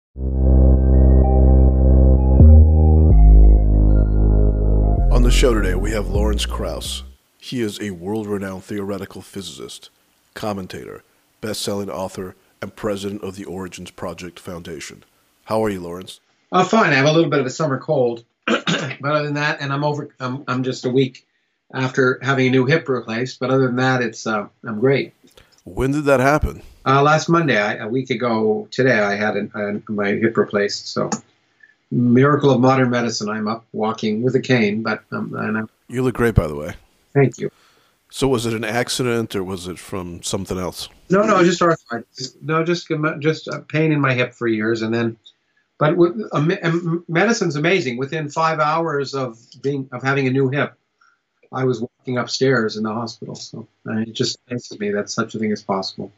On the show today, we have Lawrence Krauss. He is a world-renowned theoretical physicist, commentator, best-selling author, and president of the Origins Project Foundation. How are you, Lawrence? Fine. I have a little bit of a summer cold, but other than that, and I'm just a week after having a new hip replaced. But other than that, I'm great. When did that happen? Last Monday, a week ago today, I had my hip replaced. So, miracle of modern medicine. I'm up walking with a cane, but You look great, by the way. Thank you. So was it an accident or was it from something else? No, just arthritis. No, just a pain in my hip for years, and then. But medicine's amazing. Within 5 hours of having a new hip, I was walking upstairs in the hospital. So it just amazes me that such a thing is possible.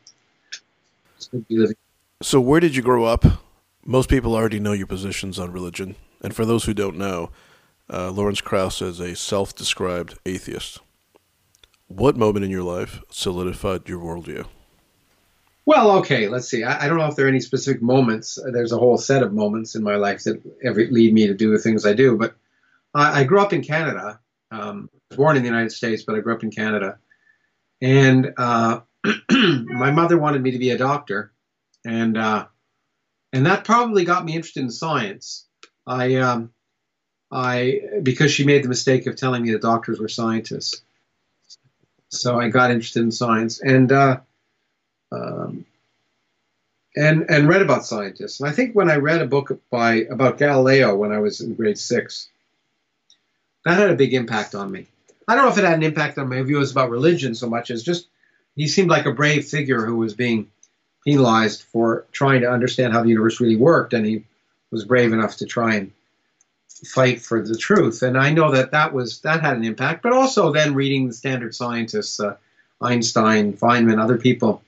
So where did you grow up? Most people already know your positions on religion. And for those who don't know, Lawrence Krauss is a self-described atheist. What moment in your life solidified your worldview? Well, okay, let's see. I don't know if there are any specific moments. There's a whole set of moments in my life that lead me to do the things I do. But I grew up in Canada. I was born in the United States, but I grew up in Canada. And my mother wanted me to be a doctor. And that probably got me interested in science. Because she made the mistake of telling me that doctors were scientists. So I got interested in science. And read about scientists. And I think when I read a book about Galileo when I was in grade 6, that had a big impact on me. I don't know if it had an impact on my views about religion so much as just he seemed like a brave figure who was being penalized for trying to understand how the universe really worked, and he was brave enough to try and fight for the truth. And I know that had an impact. But also then reading the standard scientists, Einstein, Feynman, other people,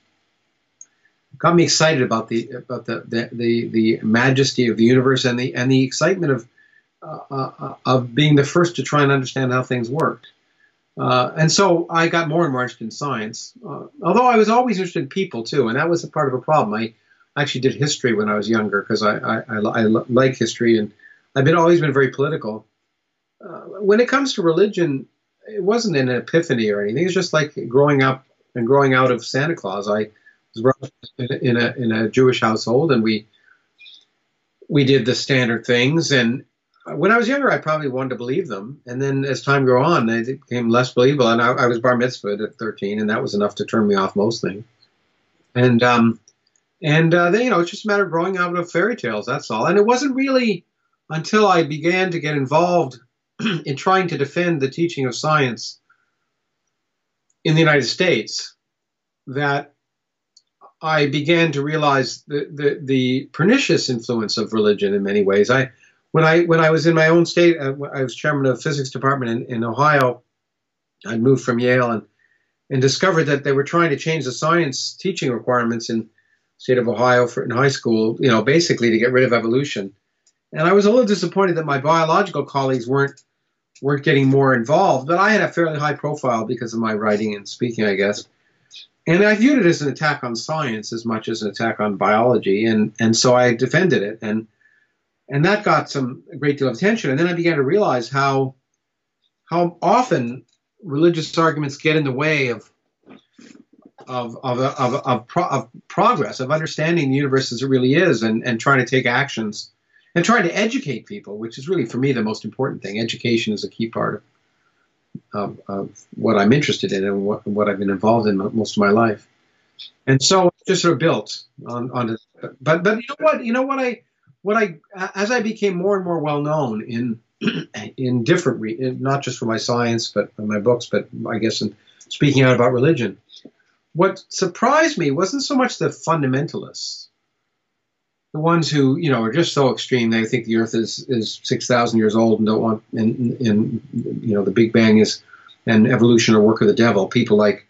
got me excited about the majesty of the universe and the excitement of being the first to try and understand how things worked. And so I got more and more interested in science, although I was always interested in people too, and that was a part of a problem. I actually did history when I was younger because I like history, and I've always been very political. When it comes to religion, it wasn't an epiphany or anything. It's just like growing up and growing out of Santa Claus. I was brought up in a Jewish household, and we did the standard things. And when I was younger, I probably wanted to believe them. And then as time grew on, they became less believable. And I was bar mitzvahed at 13, and that was enough to turn me off most things. And then, it's just a matter of growing out of fairy tales. That's all. And it wasn't really until I began to get involved in trying to defend the teaching of science in the United States that I began to realize the pernicious influence of religion in many ways. When I was in my own state, I was chairman of the physics department in Ohio. I'd moved from Yale and discovered that they were trying to change the science teaching requirements in the state of Ohio in high school, basically to get rid of evolution. And I was a little disappointed that my biological colleagues weren't getting more involved, but I had a fairly high profile because of my writing and speaking, I guess. And I viewed it as an attack on science as much as an attack on biology, and so I defended it, and that got a great deal of attention. And then I began to realize how often religious arguments get in the way of progress, of understanding the universe as it really is, and trying to take actions and trying to educate people, which is really for me the most important thing. Education is a key part of what I'm interested in and what I've been involved in most of my life. And so it just sort of built on but you know what, as I became more and more well known in different not just for my science but for my books, but I guess in speaking out about religion, what surprised me wasn't so much the fundamentalists, the ones who are just so extreme. They think the Earth is 6,000 years old and don't want and the Big Bang is and evolution are work of the devil. People like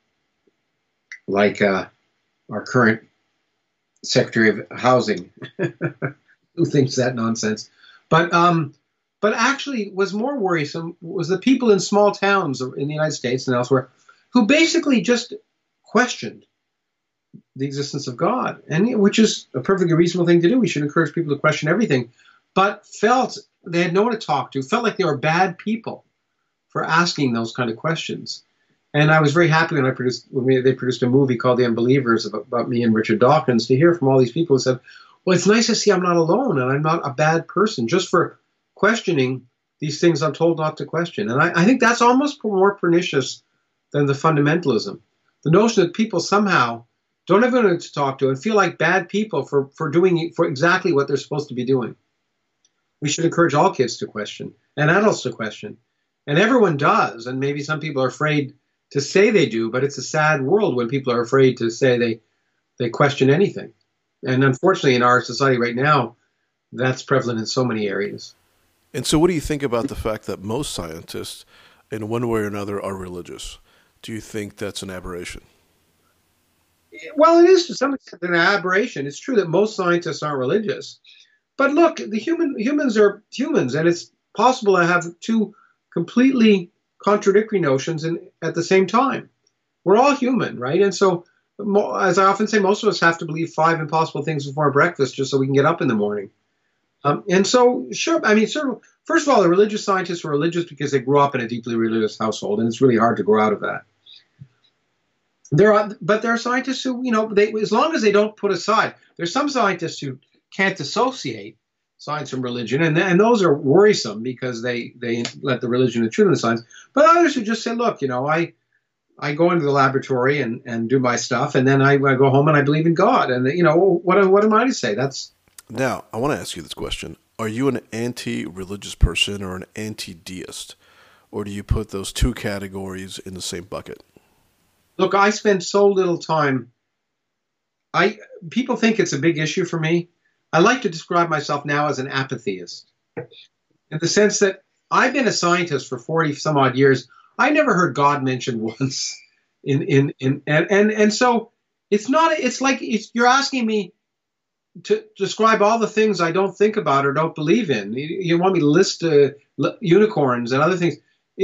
our current Secretary of Housing, who thinks that nonsense. But actually, was more worrisome was the people in small towns in the United States and elsewhere who basically just questioned the existence of God, and which is a perfectly reasonable thing to do. We should encourage people to question everything, but felt they had no one to talk to, felt like they were bad people for asking those kind of questions. And I was very happy when they produced a movie called The Unbelievers about me and Richard Dawkins, to hear from all these people who said, well, it's nice to see I'm not alone and I'm not a bad person just for questioning these things I'm told not to question. And I think that's almost more pernicious than the fundamentalism. The notion that people somehow don't have anyone to talk to and feel like bad people for doing for exactly what they're supposed to be doing. We should encourage all kids to question and adults to question. And everyone does. And maybe some people are afraid to say they do, but it's a sad world when people are afraid to say they question anything. And unfortunately, in our society right now, that's prevalent in so many areas. And so what do you think about the fact that most scientists, in one way or another, are religious? Do you think that's an aberration? Well, it is to some extent an aberration. It's true that most scientists aren't religious. But look, humans are humans, and it's possible to have two completely contradictory notions at the same time. We're all human, right? And so, as I often say, most of us have to believe 5 impossible things before breakfast just so we can get up in the morning. And so, sure, I mean, first of all, the religious scientists were religious because they grew up in a deeply religious household, and it's really hard to grow out of that. But there are scientists who, as long as they don't put aside, there's some scientists who can't dissociate science from religion, and those are worrisome because they let the religion intrude in the science. But others who just say, look, I go into the laboratory and do my stuff, and then I go home and I believe in God, and what am I to say? Now, I want to ask you this question. Are you an anti-religious person or an anti-deist? Or do you put those two categories in the same bucket? Look, I spend so little time. People think it's a big issue for me. I like to describe myself now as an apatheist, in the sense that I've been a scientist for 40 some odd years. I never heard God mentioned once. And so it's like you're asking me to describe all the things I don't think about or don't believe in. You want me to list unicorns and other things.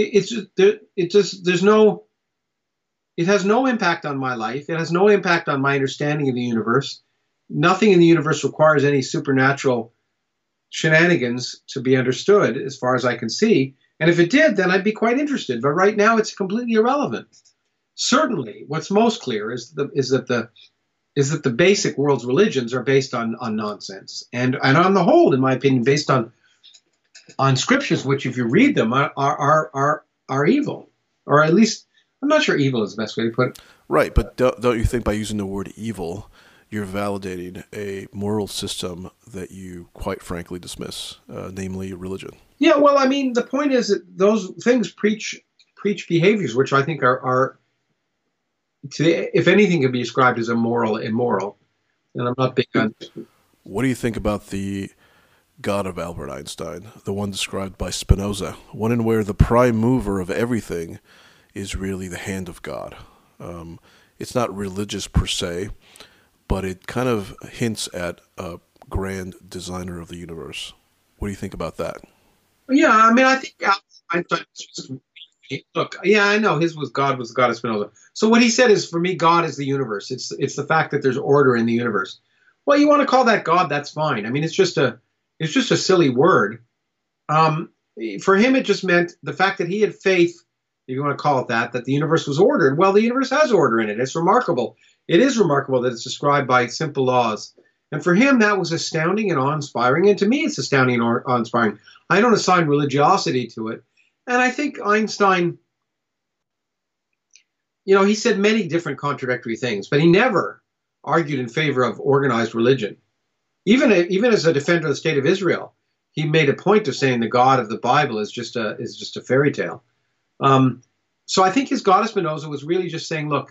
It has no impact on my life. It has no impact on my understanding of the universe. Nothing in the universe requires any supernatural shenanigans to be understood, as far as I can see. And if it did, then I'd be quite interested. But right now, it's completely irrelevant. Certainly, what's most clear is that the basic world's religions are based on nonsense, and on the whole, in my opinion, based on scriptures, which, if you read them, are evil, or at least. I'm not sure evil is the best way to put it. Right, but don't you think by using the word evil, you're validating a moral system that you quite frankly dismiss, namely religion? Yeah, well, I mean, the point is that those things preach behaviors which I think are if anything, can be described as immoral. And I'm not big on. What do you think about the God of Albert Einstein, the one described by Spinoza, one in where the prime mover of everything is really the hand of God? It's not religious per se, but it kind of hints at a grand designer of the universe. What do you think about that? Yeah, I mean, I think Einstein look, yeah, I know his was God of Spinoza. So what he said is, for me, God is the universe. It's the fact that there's order in the universe. Well, you want to call that God, that's fine. I mean, it's just a silly word. For him, it just meant the fact that he had faith, if you want to call it that the universe was ordered. Well, the universe has order in it. It's remarkable. It is remarkable that it's described by simple laws. And for him, that was astounding and awe-inspiring. And to me, it's astounding and awe-inspiring. I don't assign religiosity to it. And I think Einstein, he said many different contradictory things, but he never argued in favor of organized religion. Even as a defender of the state of Israel, he made a point of saying the God of the Bible is just a fairy tale. So I think his God of Spinoza was really just saying, look,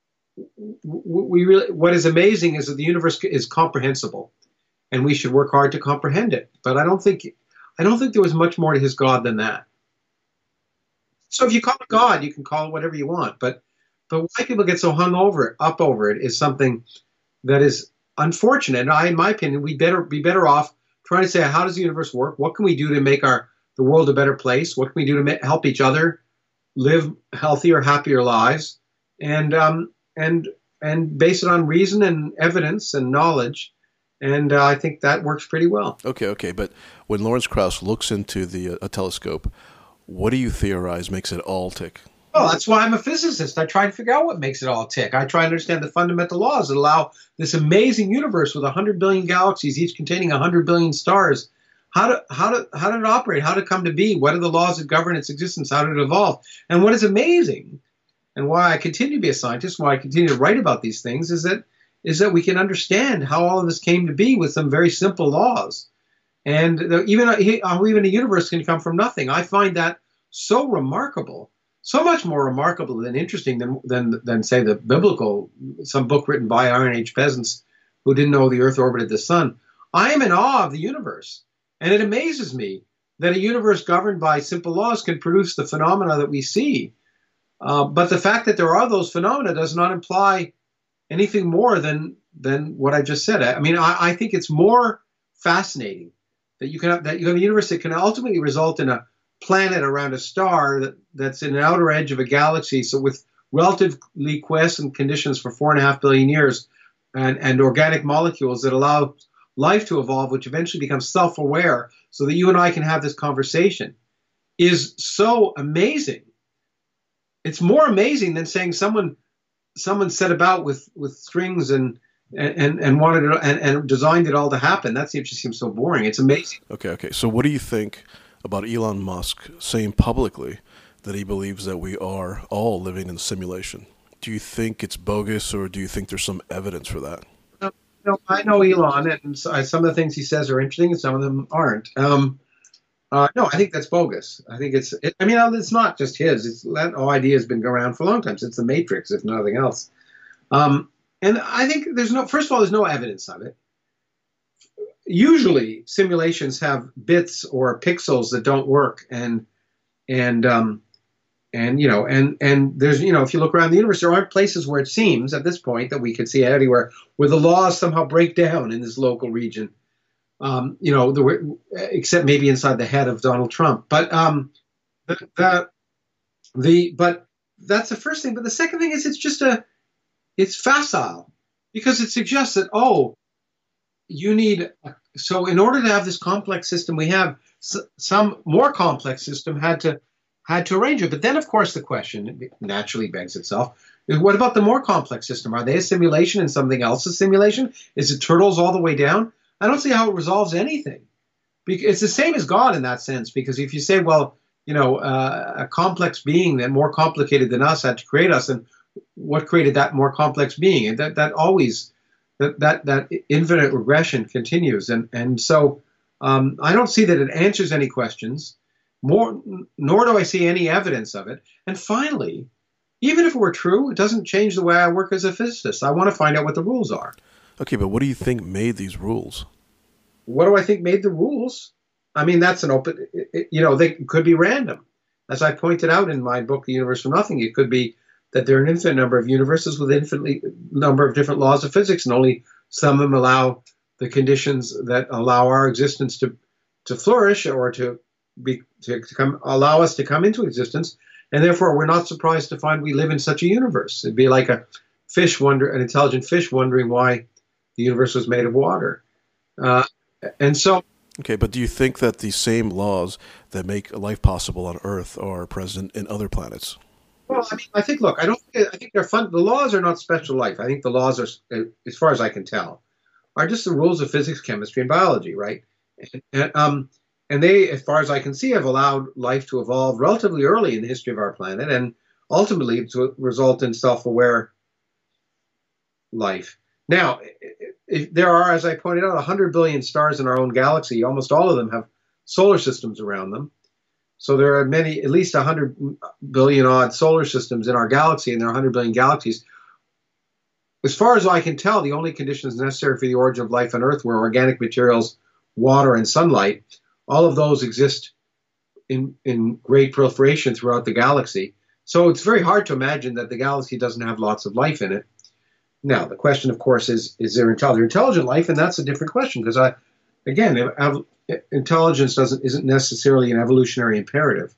what is amazing is that the universe is comprehensible, and we should work hard to comprehend it. But I don't think there was much more to his God than that. So if you call it God, you can call it whatever you want. But why people get so up over it is something that is unfortunate. And in my opinion, we'd be better off trying to say, how does the universe work? What can we do to make the world a better place? What can we do to help each other live healthier, happier lives? And and base it on reason and evidence and knowledge. And I think that works pretty well. Okay. But when Lawrence Krauss looks into a telescope, what do you theorize makes it all tick? Well, that's why I'm a physicist. I try to figure out what makes it all tick. I try to understand the fundamental laws that allow this amazing universe with 100 billion galaxies, each containing 100 billion stars. How did it operate? How did it come to be? What are the laws that govern its existence? How did it evolve? And what is amazing, and why I continue to be a scientist, why I continue to write about these things, is that we can understand how all of this came to be with some very simple laws. And even a universe can come from nothing. I find that so remarkable, so much more remarkable than interesting than say the biblical, some book written by Iron Age peasants who didn't know the Earth orbited the sun. I am in awe of the universe, and it amazes me that a universe governed by simple laws can produce the phenomena that we see. But the fact that there are those phenomena does not imply anything more than what I just said. I mean, I think it's more fascinating that you have a universe that can ultimately result in a planet around a star that's in an outer edge of a galaxy, so with relatively quiescent conditions for 4.5 billion years, and organic molecules that allow life to evolve, which eventually becomes self-aware, so that you and I can have this conversation, is so amazing. It's more amazing than saying someone set about with strings and wanted it and designed it all to happen. That just seems so boring. It's amazing. Okay. So what do you think about Elon Musk saying publicly that he believes that we are all living in a simulation? Do you think it's bogus, or do you think there's some evidence for that? I know Elon, and some of the things he says are interesting, and some of them aren't. No, I think that's bogus. I think it's not just his. That whole idea has been around for a long time, since the Matrix, if nothing else. And I think first of all, there's no evidence of it. Usually, simulations have bits or pixels that don't work, and there's, if you look around the universe, there aren't places where it seems at this point that we could see anywhere where the laws somehow break down in this local region. Except maybe inside the head of Donald Trump. But but that's the first thing. But the second thing is it's facile, because it suggests that in order to have this complex system we have, some more complex system had to arrange it. But then, of course, the question naturally begs itself: what about the more complex system? Are they a simulation and something else a simulation? Is it turtles all the way down? I don't see how it resolves anything. It's the same as God in that sense, because if you say, a complex being that more complicated than us had to create us, and what created that more complex being? And that infinite regression continues. And so I don't see that it answers any questions, nor do I see any evidence of it. And finally, even if it were true, it doesn't change the way I work as a physicist. I want to find out what the rules are. Okay, but what do you think made these rules? What do I think made the rules? I mean, that's an open, they could be random. As I pointed out in my book, The Universe from Nothing, it could be that there are an infinite number of universes with infinite number of different laws of physics, and only some of them allow the conditions that allow our existence to flourish, or to allow us to come into existence. And therefore, we're not surprised to find we live in such a universe. It'd be like an intelligent fish wondering why the universe was made of water. Okay, but do you think that the same laws that make life possible on Earth are present in other planets? Well, I think they're fun. The laws are not special life. I think the laws are, as far as I can tell, are just the rules of physics, chemistry, and biology, right? And they, as far as I can see, have allowed life to evolve relatively early in the history of our planet, and ultimately to result in self-aware life. Now, there are, as I pointed out, 100 billion stars in our own galaxy. Almost all of them have solar systems around them. So there are at least 100 billion odd solar systems in our galaxy, and there are 100 billion galaxies. As far as I can tell, the only conditions necessary for the origin of life on Earth were organic materials, water, and sunlight. All of those exist in great proliferation throughout the galaxy. So it's very hard to imagine that the galaxy doesn't have lots of life in it. Now, the question, of course, is there intelligent life? And that's a different question, because intelligence isn't necessarily an evolutionary imperative.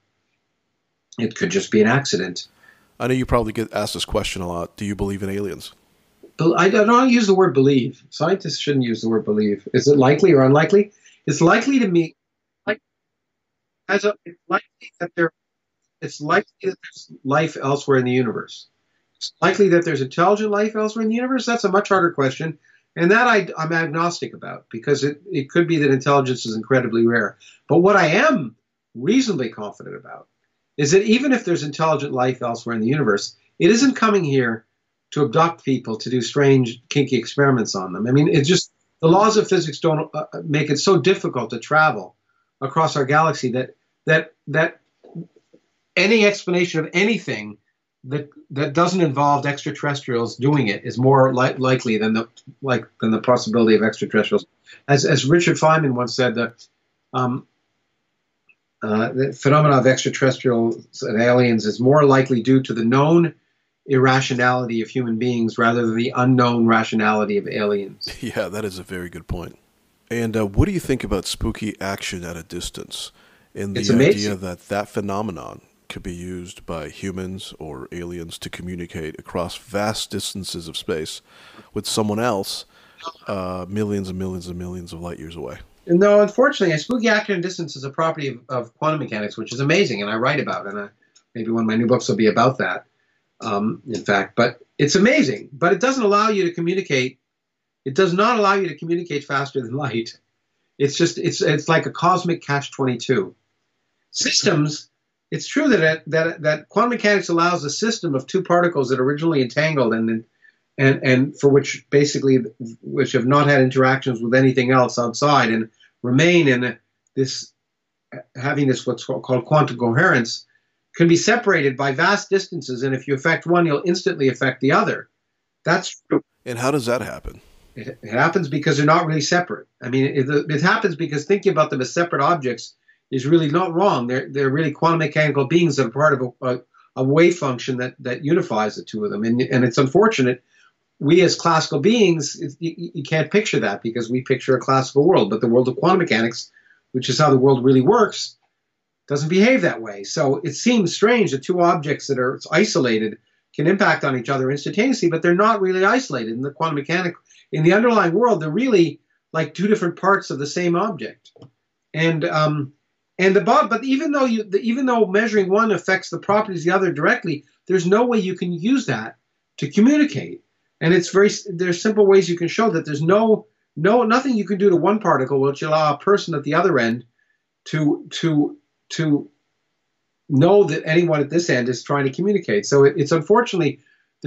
It could just be an accident. I know you probably get asked this question a lot. Do you believe in aliens? I don't use the word believe. Scientists shouldn't use the word believe. Is it likely or unlikely? It's likely to me, like it's likely that it's likely that there's life elsewhere in the universe. It's likely that there's intelligent life elsewhere in the universe. That's a much harder question, and that I'm agnostic about, because it could be that intelligence is incredibly rare. But what I am reasonably confident about is that even if there's intelligent life elsewhere in the universe, it isn't coming here to abduct people to do strange, kinky experiments on them. I mean, it's just the laws of physics don't make it so difficult to travel across our galaxy that any explanation of anything that doesn't involve extraterrestrials doing it is more likely than the possibility of extraterrestrials. As Richard Feynman once said, the phenomena of extraterrestrials and aliens is more likely due to the known irrationality of human beings rather than the unknown rationality of aliens. Yeah, that is a very good point. And what do you think about spooky action at a distance, and the idea that phenomenon could be used by humans or aliens to communicate across vast distances of space with someone else millions and millions and millions of light years away? No, unfortunately, a spooky action at a distance is a property of quantum mechanics, which is amazing, and I write about it, and maybe one of my new books will be about that. In fact, but it's amazing. But it doesn't allow you to communicate. It does not allow you to communicate faster than light. It's like a cosmic catch-22. Systems. It's true that quantum mechanics allows a system of two particles that are originally entangled and for which have not had interactions with anything else outside and remain in having this what's called quantum coherence, can be separated by vast distances, and if you affect one, you'll instantly affect the other. That's true. And how does that happen? It happens because they're not really separate. I mean, it happens because thinking about them as separate objects is really not wrong. They're really quantum mechanical beings that are part of a wave function that unifies the two of them. And it's unfortunate. We as classical beings, you can't picture that because we picture a classical world, but the world of quantum mechanics, which is how the world really works, doesn't behave that way. So it seems strange that two objects that are isolated can impact on each other instantaneously, but they're not really isolated. In the quantum mechanic, in the underlying world, they're really like two different parts of the same object. But even though measuring one affects the properties of the other directly, there's no way you can use that to communicate. And there's simple ways you can show that there's nothing you can do to one particle which allow a person at the other end to know that anyone at this end is trying to communicate. So it's unfortunately,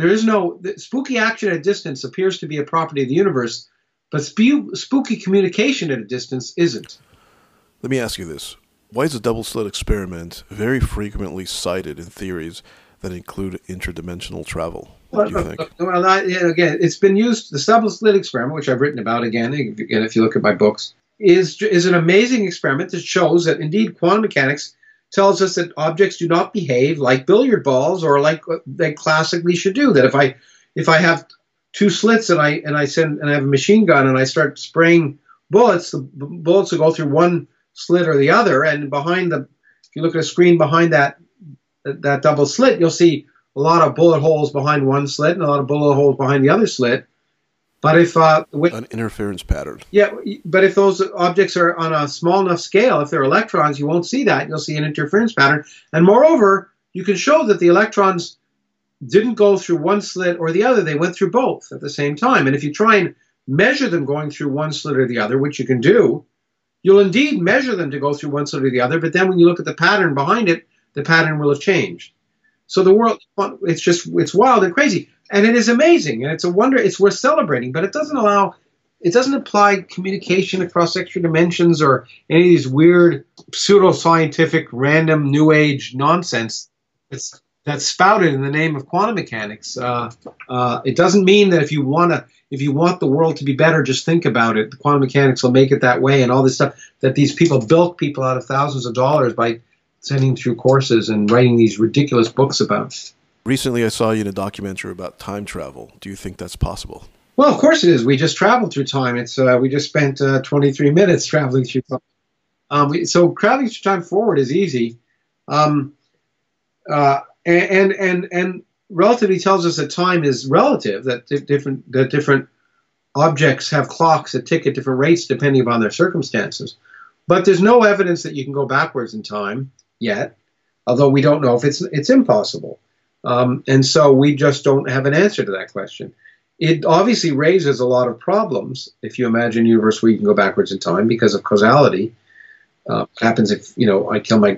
spooky action at a distance appears to be a property of the universe, but spooky communication at a distance isn't. Let me ask you this. Why is a double slit experiment very frequently cited in theories that include interdimensional travel? What do you think? Well, again, it's been used, the double slit experiment, which I've written about again if you look at my books, is an amazing experiment that shows that indeed quantum mechanics tells us that objects do not behave like billiard balls or like they classically should do. That if I have two slits and I have a machine gun and I start spraying bullets, the bullets will go through one slit or the other, and if you look at a screen behind that double slit, you'll see a lot of bullet holes behind one slit and a lot of bullet holes behind the other slit. But if an interference pattern. Yeah, but if those objects are on a small enough scale, if they're electrons, you won't see that. You'll see an interference pattern. And moreover, you can show that the electrons didn't go through one slit or the other. They went through both at the same time. And if you try and measure them going through one slit or the other, which you can do, you'll indeed measure them to go through one slit or the other. But then when you look at the pattern behind it, the pattern will have changed. So the world, it's wild and crazy. And it is amazing, and it's a wonder. It's worth celebrating, but it doesn't apply communication across extra dimensions or any of these weird pseudoscientific, random, new age nonsense that's spouted in the name of quantum mechanics. It doesn't mean that if you want the world to be better, just think about it. The quantum mechanics will make it that way, and all this stuff that these people bilk people out of thousands of dollars by sending through courses and writing these ridiculous books about. Recently, I saw you in a documentary about time travel. Do you think that's possible? Well, of course it is. We just traveled through time. We just spent 23 minutes traveling through time. So traveling through time forward is easy. And relativity tells us that time is relative, that different objects have clocks that tick at different rates depending upon their circumstances. But there's no evidence that you can go backwards in time yet, although we don't know if it's impossible. And so we just don't have an answer to that question. It obviously raises a lot of problems if you imagine a universe where you can go backwards in time because of causality. What happens if I kill my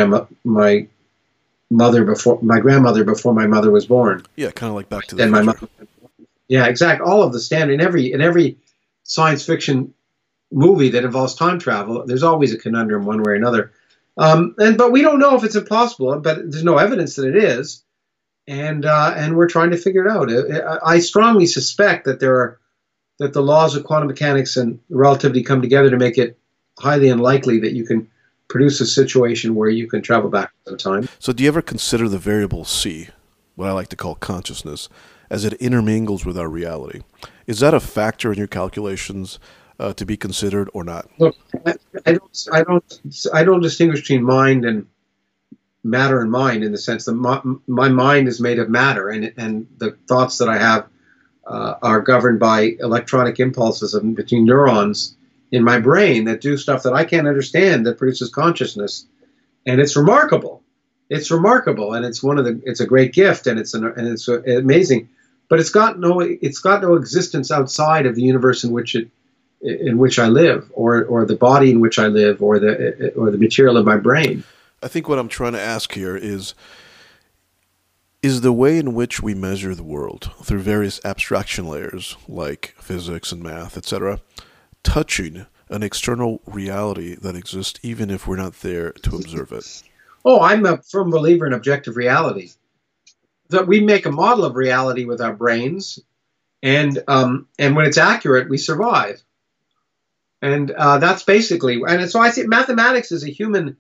grandmother before my mother was born? Yeah, kind of like Back to the Then my Future. mother. Yeah, exactly. All of the standard in every science fiction movie that involves time travel, there's always a conundrum one way or another. But we don't know if it's impossible. But there's no evidence that it is, and we're trying to figure it out. I strongly suspect that that the laws of quantum mechanics and relativity come together to make it highly unlikely that you can produce a situation where you can travel back in time. So do you ever consider the variable C, what I like to call consciousness, as it intermingles with our reality? Is that a factor in your calculations to be considered or not? Look, I don't distinguish between mind and matter and mind in the sense that my mind is made of matter, and the thoughts that I have are governed by electronic impulses between neurons in my brain that do stuff that I can't understand that produces consciousness, and it's remarkable. It's remarkable, and it's a great gift, and it's amazing, but it's got no existence outside of the universe in which I live, or the body in which I live, or the material of my brain. I think what I'm trying to ask here is the way in which we measure the world through various abstraction layers like physics and math, etc., touching an external reality that exists even if we're not there to observe it? Oh, I'm a firm believer in objective reality. That we make a model of reality with our brains, and when it's accurate, we survive. And that's basically, and so I think mathematics is a human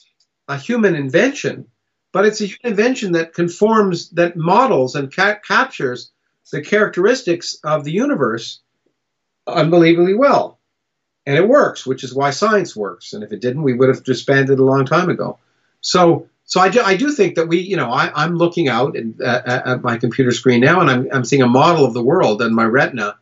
invention, but it's a human invention that conforms, that models and captures the characteristics of the universe unbelievably well. And it works, which is why science works. And if it didn't, we would have disbanded a long time ago. So I do think that I'm looking out at my computer screen now, and I'm seeing a model of the world in my retina,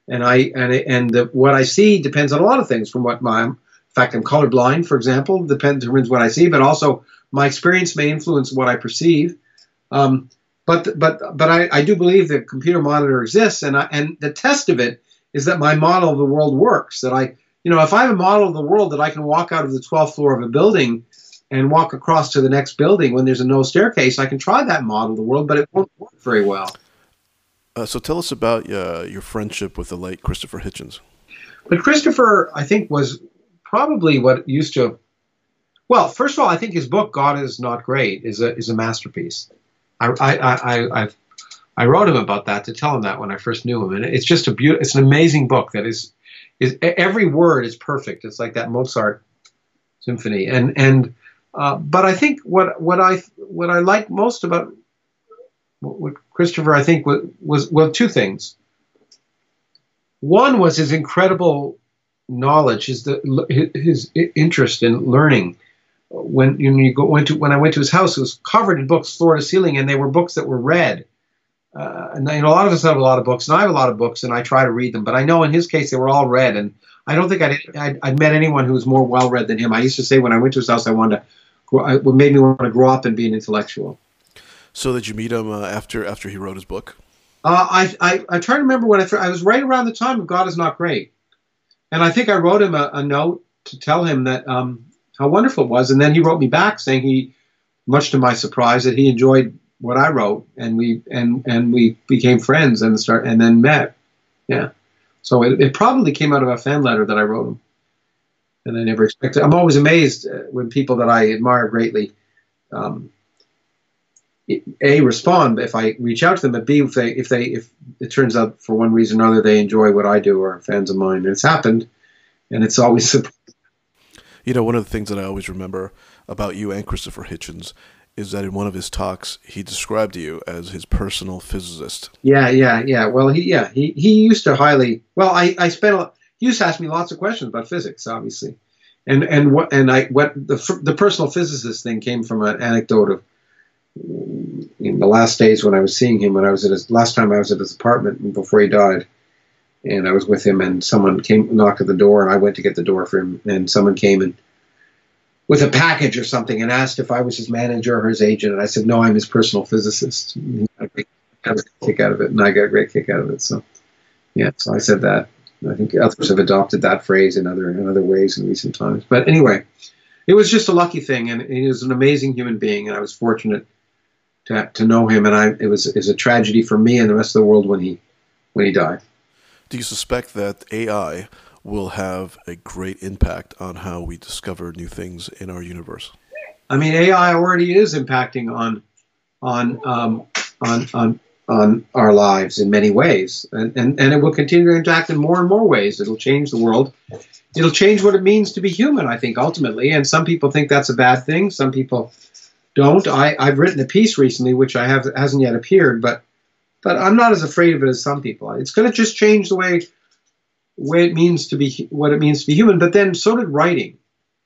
and what I see depends on a lot of things. In fact, I'm colorblind, for example, determines what I see, but also my experience may influence what I perceive. But I do believe that computer monitor exists, and the test of it is that my model of the world works. That if I have a model of the world that I can walk out of the 12th floor of a building and walk across to the next building when there's no staircase, I can try that model of the world, but it won't work very well. So tell us about your friendship with the late Christopher Hitchens. But Christopher, I think, was probably what used to. Well, first of all, I think his book "God Is Not Great" is a masterpiece. I wrote him about that to tell him that when I first knew him, and it's just it's an amazing book that is every word is perfect. It's like that Mozart symphony, but I think what I like most about what Christopher, I think, was two things. One was his incredible knowledge, his interest in learning. When I went to his house, it was covered in books, floor to ceiling, and they were books that were read. And a lot of us have a lot of books, and I have a lot of books, and I try to read them. But I know in his case they were all read, and I don't think I'd met anyone who was more well read than him. I used to say when I went to his house, it made me want to grow up and be an intellectual. So did you meet him after he wrote his book? I try to remember when I was right around the time of God Is Not Great, and I think I wrote him a note to tell him that how wonderful it was, and then he wrote me back saying much to my surprise, that he enjoyed what I wrote, and we became friends and then met. Yeah, so it probably came out of a fan letter that I wrote him, and I never expected. I'm always amazed when people that I admire greatly. A, respond if I reach out to them, but B, if it turns out for one reason or another they enjoy what I do or are fans of mine. And it's happened, and it's always surprising. One of the things that I always remember about you and Christopher Hitchens is that in one of his talks he described you as his personal physicist. Yeah. Well, he used to he used to ask me lots of questions about physics, obviously, and the personal physicist thing came from an anecdote in the last days when I was seeing him, when I was at his last time I was at his apartment before he died, and I was with him, and someone came knocked at the door, and I went to get the door for him, and someone came and with a package or something and asked if I was his manager or his agent, and I said no, I'm his personal physicist. And he got a great kick out of it, and I got a great kick out of it. So yeah, so I said that. I think others have adopted that phrase in other ways in recent times. But anyway, it was just a lucky thing, and he was an amazing human being, and I was fortunate to know him, and it was a tragedy for me and the rest of the world when he died. Do you suspect that AI will have a great impact on how we discover new things in our universe? I mean, AI already is impacting on our lives in many ways, and it will continue to impact in more and more ways. It'll change the world. It'll change what it means to be human, I think, ultimately. And some people think that's a bad thing. Some people don't. I've written a piece recently, which hasn't yet appeared, but I'm not as afraid of it as some people. It's going to just change the way it means to be, what it means to be human. But then so did writing,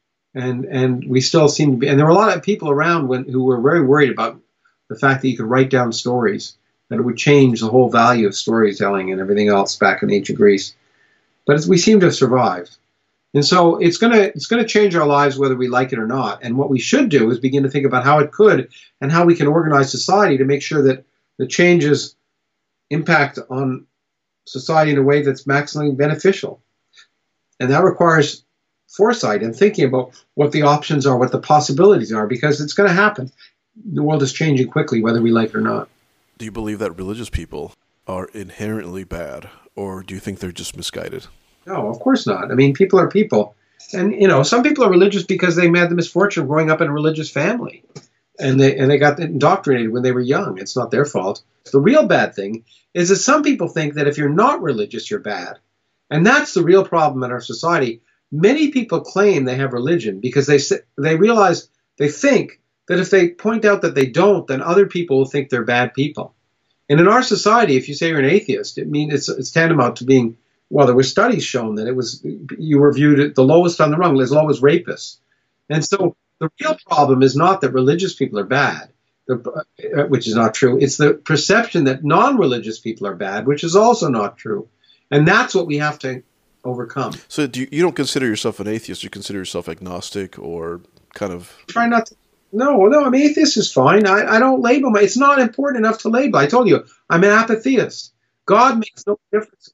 and we still seem to be. And there were a lot of people around who were very worried about the fact that you could write down stories, that it would change the whole value of storytelling and everything else back in ancient Greece. But we seem to have survived. And so it's going to change our lives whether we like it or not. And what we should do is begin to think about how it could and how we can organize society to make sure that the changes impact on society in a way that's maximally beneficial. And that requires foresight and thinking about what the options are, what the possibilities are, because it's going to happen. The world is changing quickly, whether we like it or not. Do you believe that religious people are inherently bad, or do you think they're just misguided? No, of course not. I mean, people are people. And, some people are religious because they had the misfortune of growing up in a religious family. And they got indoctrinated when they were young. It's not their fault. The real bad thing is that some people think that if you're not religious, you're bad. And that's the real problem in our society. Many people claim they have religion because they realize, they think that if they point out that they don't, then other people will think they're bad people. And in our society, if you say you're an atheist, it means it's tantamount to being, well, there were studies shown that you were viewed at the lowest on the rung, as low as rapists. And so the real problem is not that religious people are bad, which is not true. It's the perception that non-religious people are bad, which is also not true. And that's what we have to overcome. So you don't consider yourself an atheist? You consider yourself agnostic or kind of... Try not to. No, I mean, atheist is fine. I don't label it's not important enough to label. I told you, I'm an apatheist. God makes no difference.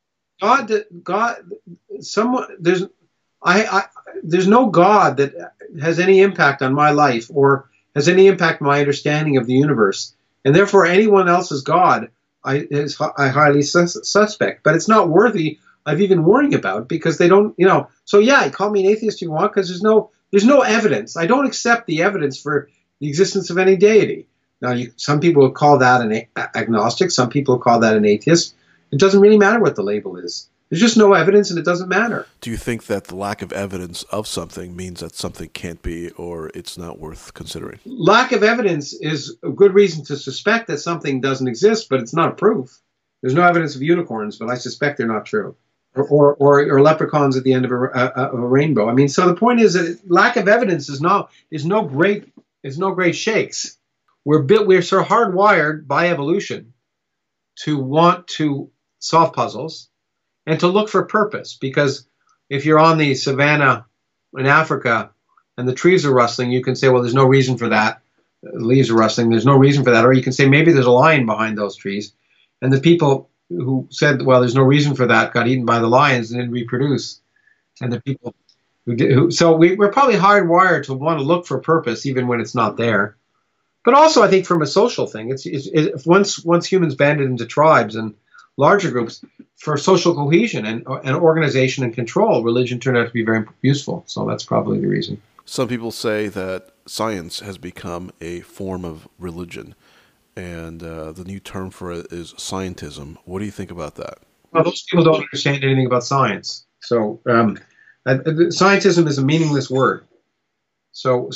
There's no God that has any impact on my life or has any impact on my understanding of the universe. And therefore, anyone else's God I highly suspect. But it's not worthy of even worrying about because they don't, So yeah, call me an atheist if you want, because there's no evidence. I don't accept the evidence for the existence of any deity. Now, some people will call that an agnostic. Some people will call that an atheist. It doesn't really matter what the label is. There's just no evidence, and it doesn't matter. Do you think that the lack of evidence of something means that something can't be, or it's not worth considering? Lack of evidence is a good reason to suspect that something doesn't exist, but it's not a proof. There's no evidence of unicorns, but I suspect they're not true. Or leprechauns at the end of a rainbow. I mean, so the point is that lack of evidence is no great shakes. We're sort of hardwired by evolution to want to solve puzzles and to look for purpose. Because if you're on the savannah in Africa and the trees are rustling, you can say, well, there's no reason for that. The leaves are rustling. There's no reason for that. Or you can say maybe there's a lion behind those trees, and the people who said, well, there's no reason for that, got eaten by the lions and didn't reproduce. And the people so we're probably hardwired to want to look for purpose even when it's not there. But also, I think from a social thing, it's once humans banded into tribes and larger groups for social cohesion and organization and control, religion turned out to be very useful. So that's probably the reason. Some people say that science has become a form of religion. And the new term for it is scientism. What do you think about that? Well, those people don't understand anything about science. So scientism is a meaningless word. So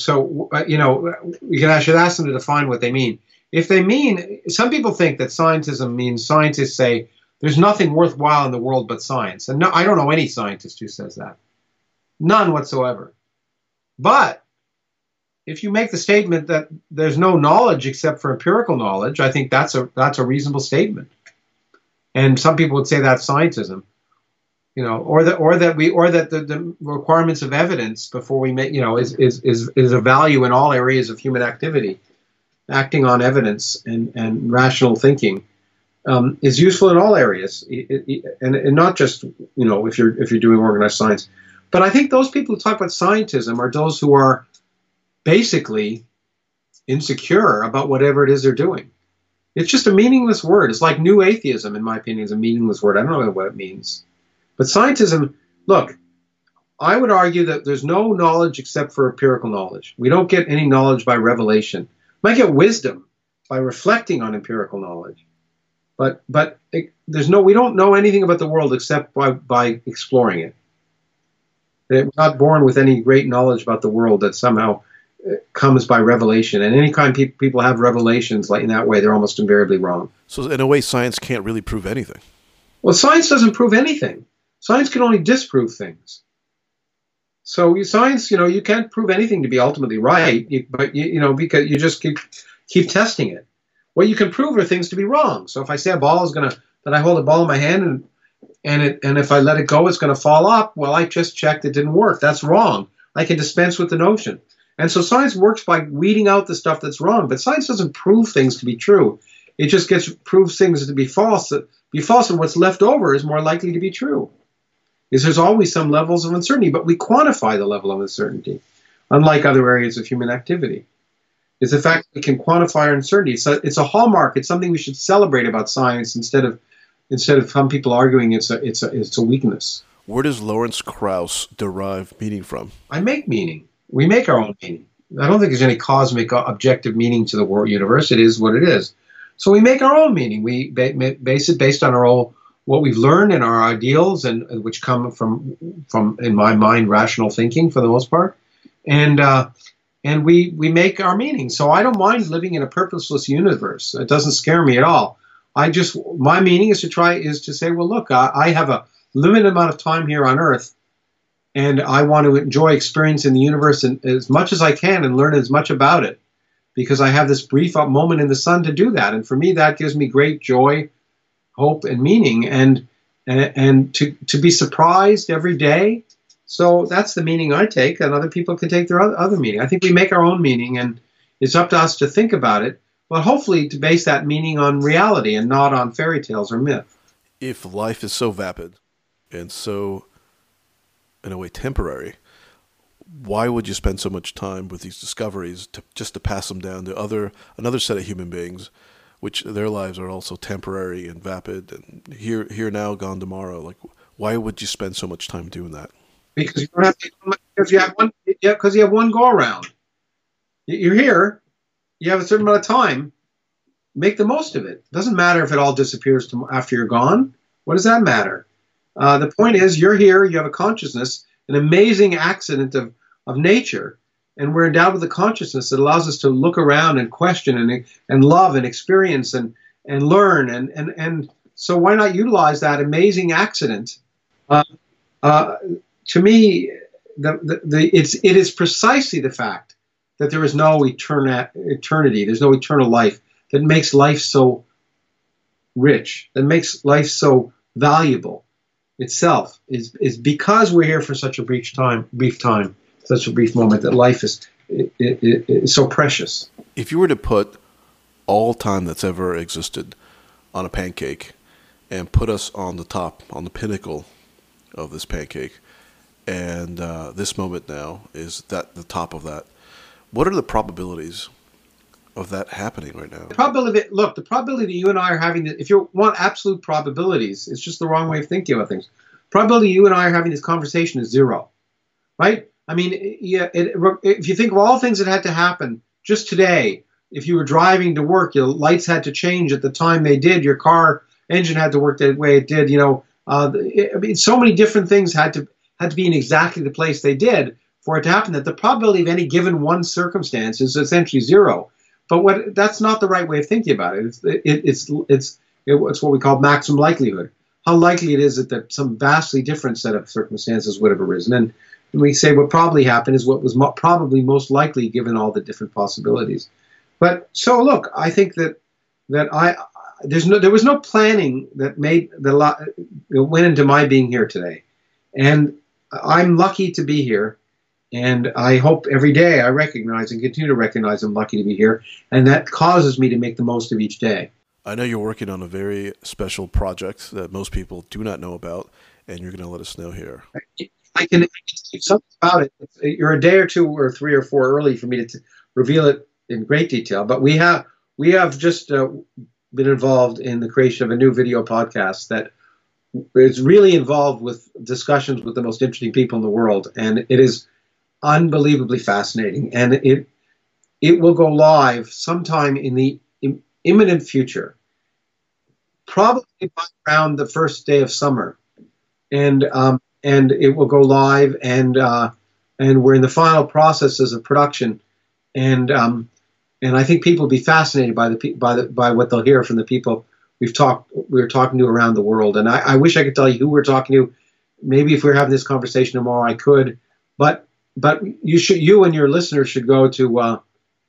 I should ask them to define what they mean. If they mean, some people think that scientism means scientists say there's nothing worthwhile in the world but science. And no, I don't know any scientist who says that. None whatsoever. But if you make the statement that there's no knowledge except for empirical knowledge, I think that's a reasonable statement. And some people would say that's scientism, or that the requirements of evidence before we make, is a value in all areas of human activity. Acting on evidence and rational thinking is useful in all areas, and not just if you're doing organized science. But I think those people who talk about scientism are those who are basically insecure about whatever it is they're doing. It's just a meaningless word. It's like new atheism, in my opinion, is a meaningless word. I don't know what it means. But scientism, look, I would argue that there's no knowledge except for empirical knowledge. We don't get any knowledge by revelation. We might get wisdom by reflecting on empirical knowledge. But we don't know anything about the world except by exploring it. We're not born with any great knowledge about the world that somehow comes by revelation. And any time people have revelations like in that way, they're almost invariably wrong. So in a way, science can't really prove anything. Well, science doesn't prove anything. Science can only disprove things. So science, you can't prove anything to be ultimately right, but because you just keep testing it. What you can prove are things to be wrong. So if I say that I hold a ball in my hand and if I let it go, it's going to fall up. Well, I just checked it didn't work. That's wrong. I can dispense with the notion. And so science works by weeding out the stuff that's wrong. But science doesn't prove things to be true. It just proves things to be false. And what's left over is more likely to be true. Because there's always some levels of uncertainty, but we quantify the level of uncertainty, unlike other areas of human activity. It's the fact that we can quantify our uncertainty. It's a hallmark. It's something we should celebrate about science instead of some people arguing it's a weakness. Where does Lawrence Krauss derive meaning from? I make meaning. We make our own meaning. I don't think there's any cosmic objective meaning to the world universe. It is what it is. So we make our own meaning. We base it based on what we've learned and our ideals, and which come from in my mind rational thinking for the most part, and we make our meaning. So I don't mind living in a purposeless universe. It doesn't scare me at all. My meaning is to say, well, look, I have a limited amount of time here on Earth, and I want to enjoy experiencing the universe as much as I can and learn as much about it, because I have this brief moment in the sun to do that. And for me, that gives me great joy, hope, and meaning, and to be surprised every day. So that's the meaning I take, and other people can take their other meaning. I think we make our own meaning, and it's up to us to think about it, but hopefully to base that meaning on reality and not on fairy tales or myth. If life is so vapid and so, in a way, temporary, why would you spend so much time with these discoveries just to pass them down to another set of human beings, which their lives are also temporary and vapid and here now, gone tomorrow? Like, why would you spend so much time doing that? Because you don't have to, because you have one go around. You're here. You have a certain amount of time. Make the most of it. It doesn't matter if it all disappears after you're gone. What does that matter? The point is, you're here. You have a consciousness, an amazing accident of nature, and we're endowed with a consciousness that allows us to look around and question and love and experience and learn. And so why not utilize that amazing accident? To me, it is precisely the fact that there is no eternity, there's no eternal life, that makes life so rich, that makes life so valuable itself, is because we're here for such a brief time, such a brief moment, that life is so precious. If you were to put all time that's ever existed on a pancake and put us on the top, on the pinnacle of this pancake, and this moment now is the top of that, what are the probabilities of that happening right now? The probability that you and I are having, if you want absolute probabilities, it's just the wrong way of thinking about things. Probability you and I are having this conversation is zero, right? I mean, if you think of all things that had to happen just today, if you were driving to work, your lights had to change at the time they did, your car engine had to work the way it did, so many different things had to be in exactly the place they did for it to happen, that the probability of any given one circumstance is essentially zero. But that's not the right way of thinking about it. It's what we call maximum likelihood. How likely it is that some vastly different set of circumstances would have arisen. we say what probably happened is what was probably most likely given all the different possibilities. But so look, I think that there was no planning that went into my being here today, and I'm lucky to be here. And I hope every day I recognize and continue to recognize I'm lucky to be here, and that causes me to make the most of each day. I know you're working on a very special project that most people do not know about, and you're going to let us know here. I can say something about it. You're a day or two or three or four early for me to reveal it in great detail, but we have just been involved in the creation of a new video podcast that is really involved with discussions with the most interesting people in the world, and it is unbelievably fascinating, and it will go live sometime in the imminent future, probably around the first day of summer, and it will go live, and we're in the final processes of production, and I think people will be fascinated by what they'll hear from the people we're talking to around the world. And I wish I could tell you who we're talking to. Maybe if we were having this conversation tomorrow, I could, but you and your listeners should go to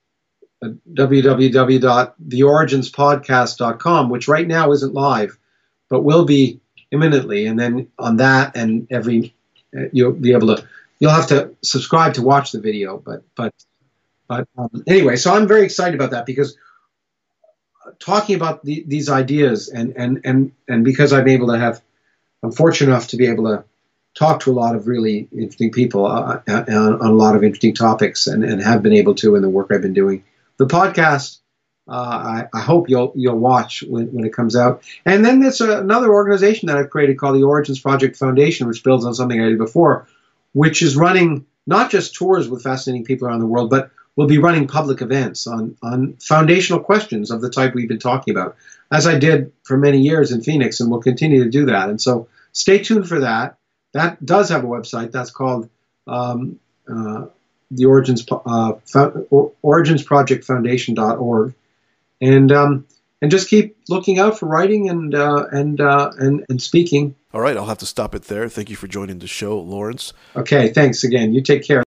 www.theoriginspodcast.com, which right now isn't live, but will be imminently. And then on that, and you'll have to subscribe to watch the video. But anyway, so I'm very excited about that, because talking about these ideas and because I'm fortunate enough to be able to talk to a lot of really interesting people on a lot of interesting topics, and have been able to in the work I've been doing. The podcast, I hope you'll watch when it comes out. And then there's another organization that I've created called the Origins Project Foundation, which builds on something I did before, which is running not just tours with fascinating people around the world, but we'll be running public events on foundational questions of the type we've been talking about, as I did for many years in Phoenix, and will continue to do that. And so stay tuned for that. That does have a website. That's called the originsprojectfoundation.org, and just keep looking out for writing and speaking. All right, I'll have to stop it there. Thank you for joining the show, Lawrence. Okay, thanks again. You take care.